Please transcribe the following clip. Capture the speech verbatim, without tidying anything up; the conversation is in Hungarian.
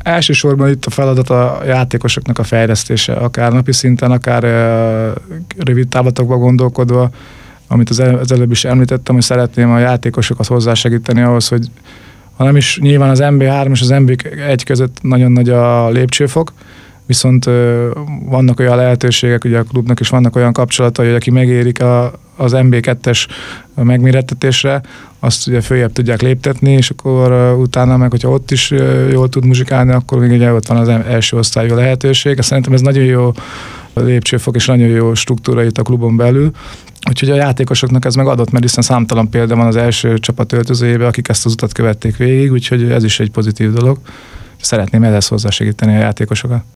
Elsősorban itt a feladat a játékosoknak a fejlesztése, akár napi szinten, akár rövid távlatokban gondolkodva, amit az, el, az előbb is említettem, hogy szeretném a játékosokat hozzásegíteni ahhoz, hogy ha nem is nyilván az en bé három és az en bé egy között nagyon nagy a lépcsőfok, viszont ö, vannak olyan lehetőségek, ugye a klubnak is vannak olyan kapcsolatai, hogy aki megérik a, az en bé kettes megmérettetésre, azt ugye följebb tudják léptetni, és akkor uh, utána meg, hogyha ott is uh, jól tud muzsikálni, akkor még ugye ott van az első osztályú lehetőség. Szerintem ez nagyon jó lépcsőfok, és nagyon jó struktúra itt a klubon belül. Úgyhogy a játékosoknak ez meg adott, mert hiszen számtalan példa van az első csapat öltözőjében, akik ezt az utat követték végig, úgyhogy ez is egy pozitív dolog. Szeretném ehhez hozzásegíteni a játékosokat.